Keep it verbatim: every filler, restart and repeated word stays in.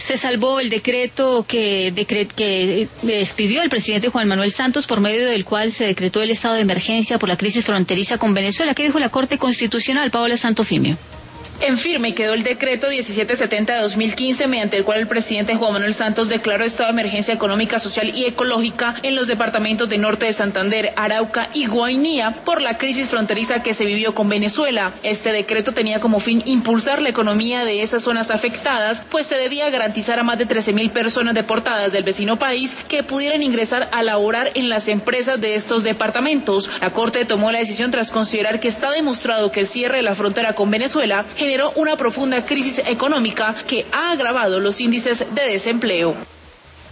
Se salvó el decreto que, decret, que expidió el presidente Juan Manuel Santos, por medio del cual se decretó el estado de emergencia por la crisis fronteriza con Venezuela. ¿Qué dijo la Corte Constitucional? Paola Santofimio. En firme quedó el decreto diecisiete setenta de dos mil quince, mediante el cual el presidente Juan Manuel Santos declaró estado de emergencia económica, social y ecológica en los departamentos de Norte de Santander, Arauca y Guainía por la crisis fronteriza que se vivió con Venezuela. Este decreto tenía como fin impulsar la economía de esas zonas afectadas, pues se debía garantizar a más de trece mil personas deportadas del vecino país que pudieran ingresar a laborar en las empresas de estos departamentos. La Corte tomó la decisión tras considerar que está demostrado que el cierre de la frontera con Venezuela generó una profunda crisis económica que ha agravado los índices de desempleo.